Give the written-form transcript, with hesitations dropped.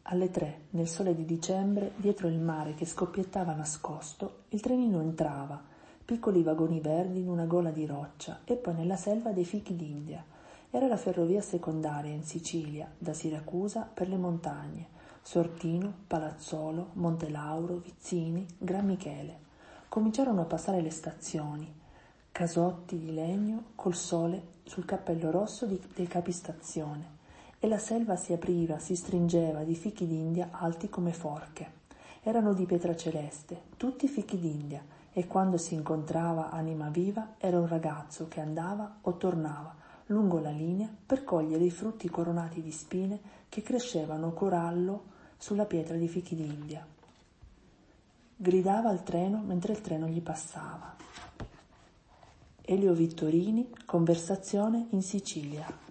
Alle 3, nel sole di dicembre, dietro il mare che scoppiettava nascosto, il trenino entrava, piccoli vagoni verdi in una gola di roccia, e poi nella selva dei fichi d'India. Era la ferrovia secondaria in Sicilia, da Siracusa per le montagne, Sortino, Palazzolo, Montelauro, Vizzini, Gran Michele. Cominciarono a passare le stazioni, casotti di legno col sole sul cappello rosso dei capistazione, e la selva si apriva, si stringeva di fichi d'India alti come forche. Erano di pietra celeste, tutti fichi d'India, e quando si incontrava anima viva era un ragazzo che andava o tornava lungo la linea per cogliere i frutti coronati di spine che crescevano corallo sulla pietra di fichi d'India. Gridava al treno mentre il treno gli passava. Elio Vittorini, Conversazione in Sicilia.